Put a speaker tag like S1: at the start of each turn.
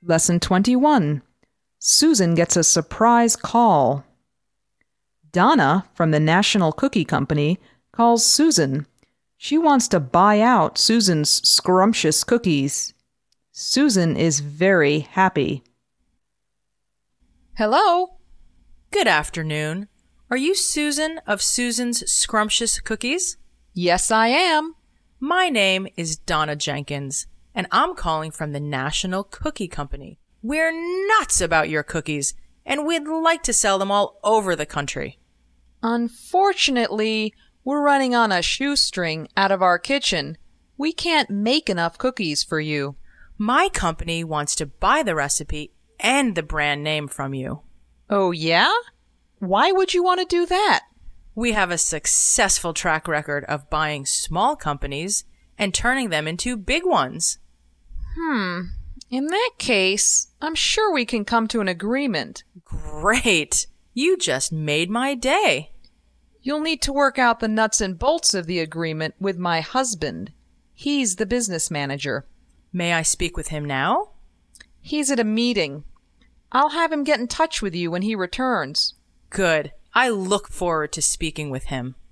S1: Lesson 21. Susan gets a surprise call. Donna from the National Cookie Company calls Susan. She wants to buy out Susan's scrumptious cookies. Susan is very happy.
S2: Hello?
S3: Good afternoon. Are you Susan of Susan's Scrumptious Cookies?
S2: Yes, I am.
S3: My name is Donna Jenkins, and I'm calling from the National Cookie Company. We're nuts about your cookies, and we'd like to sell them all over the country.
S2: Unfortunately, we're running on a shoestring out of our kitchen. We can't make enough cookies for you.
S3: My company wants to buy the recipe and the brand name from you.
S2: Oh, yeah? Why would you want to do that?
S3: We have a successful track record of buying small companies and turning them into big ones.
S2: In that case, I'm sure we can come to an agreement.
S3: Great! You just made my day.
S2: You'll need to work out the nuts and bolts of the agreement with my husband. He's the business manager.
S3: May I speak with him now?
S2: He's at a meeting. I'll have him get in touch with you when he returns.
S3: Good. I look forward to speaking with him.